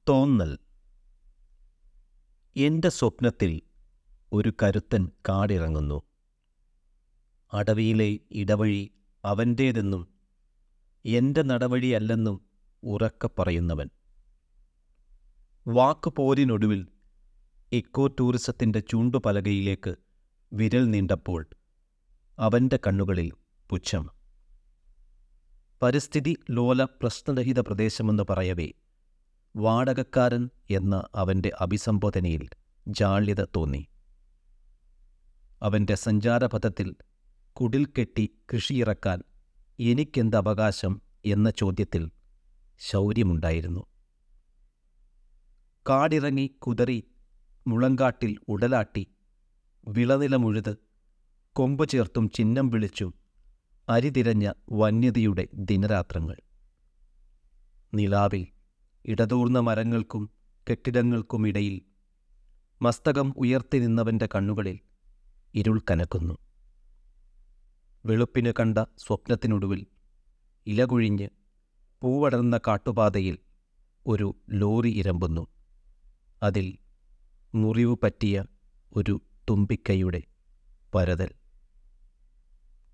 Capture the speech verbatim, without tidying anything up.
തോന്നൽ. എൻ്റെ സ്വപ്നത്തിൽ ഒരു കരുത്തൻ കാടിറങ്ങുന്നു. അടവിയിലെ ഇടവഴി അവൻ്റേതെന്നും എൻ്റെ നടവഴിയല്ലെന്നും ഉറക്കെ പറയുന്നവൻ. വാക്കുപോരിനൊടുവിൽ ഇക്കോ ടൂറിസത്തിൻ്റെ ചൂണ്ടുപലകയിലേക്ക് വിരൽ നീണ്ടപ്പോൾ അവൻ്റെ കണ്ണുകളിൽ പുച്ഛം. പരിസ്ഥിതി ലോല പ്രശ്നരഹിത പ്രദേശമെന്ന് പറയവേ വാടകക്കാരൻ എന്ന അവൻ്റെ അഭിസംബോധനയിൽ ജാള്യത തോന്നി. അവൻ്റെ സഞ്ചാരപഥത്തിൽ കുടിൽ കെട്ടി കൃഷിയിറക്കാൻ എനിക്കെന്ത് അവകാശം എന്ന ചോദ്യത്തിൽ ശൗര്യമുണ്ടായിരുന്നു. കാടിറങ്ങി കുതറി മുളങ്കാട്ടിൽ ഉടലാട്ടി വിളനിലമുഴുത് കൊമ്പ് ചേർത്തും ചിഹ്നം വിളിച്ചും അരിതിരഞ്ഞ വന്യതയുടെ ദിനരാത്രങ്ങൾ. നിലാവിൽ ഇടതൂർന്ന മരങ്ങൾക്കും കെട്ടിടങ്ങൾക്കുമിടയിൽ മസ്തകം ഉയർത്തി നിന്നവൻ്റെ കണ്ണുകളിൽ ഇരുൾ കനക്കുന്നു. വെളുപ്പിന് കണ്ട സ്വപ്നത്തിനൊടുവിൽ ഇലകുഴിഞ്ഞ് പൂവടർന്ന കാട്ടുപാതയിൽ ഒരു ലോറി ഇരമ്പുന്നു. അതിൽ മുറിവ് പറ്റിയ ഒരു തുമ്പിക്കൈയുടെ പരതൽ.